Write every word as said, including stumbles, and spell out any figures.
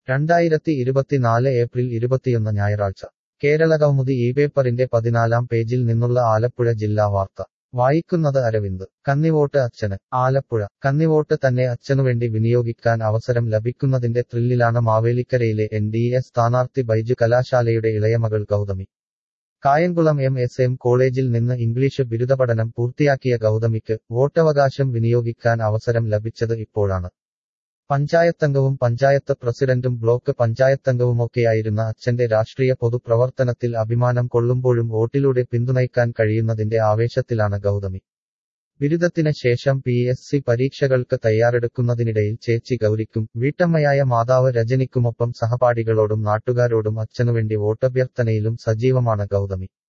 രണ്ടായിരത്തി ഇരുപത്തിനാല് ഏപ്രിൽ ഇരുപത്തിയൊന്ന് ഞായറാഴ്ച കേരളകൗമുദി ഈ പേപ്പറിന്റെ പതിനാലാം പേജിൽ നിന്നുള്ള ആലപ്പുഴ ജില്ലാ വാർത്ത വായിക്കുന്നത് അരവിന്ദ് കന്നിവോട്ട് അച്ഛന് ആലപ്പുഴ കന്നിവോട്ട് തന്നെ അച്ഛനുവേണ്ടി വിനിയോഗിക്കാൻ അവസരം ലഭിക്കുന്നതിന്റെ ത്രില്ലിലാണ് മാവേലിക്കരയിലെ എൻ ഡി എ സ്ഥാനാർത്ഥി ബൈജു കലാശാലയുടെ ഇളയമകൾ Gauthami. Kayamkulam M S M കോളേജിൽ നിന്ന് ഇംഗ്ലീഷ് ബിരുദപഠനം പൂർത്തിയാക്കിയ ഗൗതമിക്ക് വോട്ടവകാശം വിനിയോഗിക്കാൻ അവസരം ലഭിച്ചത് ഇപ്പോഴാണ്. പഞ്ചായത്തംഗവും പഞ്ചായത്ത് പ്രസിഡന്റും ബ്ലോക്ക് പഞ്ചായത്തംഗവുമൊക്കെയായിരുന്ന അച്ഛന്റെ രാഷ്ട്രീയ പൊതുപ്രവർത്തനത്തിൽ അഭിമാനം കൊള്ളുമ്പോഴും വോട്ടിലൂടെ പിന്തുണയ്ക്കാൻ കഴിയുന്നതിന്റെ ആവേശത്തിലാണ് ഗൗതമി. ബിരുദത്തിന് ശേഷം പി എസ് സി പരീക്ഷകൾക്ക് തയ്യാറെടുക്കുന്നതിനിടയിൽ ചേച്ചി ഗൗരിക്കും വീട്ടമ്മയായ മാതാവ് രജനിക്കുമൊപ്പം സഹപാഠികളോടും നാട്ടുകാരോടും അച്ഛനുവേണ്ടി വോട്ടഭ്യർത്ഥനയിലും സജീവമാണ് ഗൗതമി.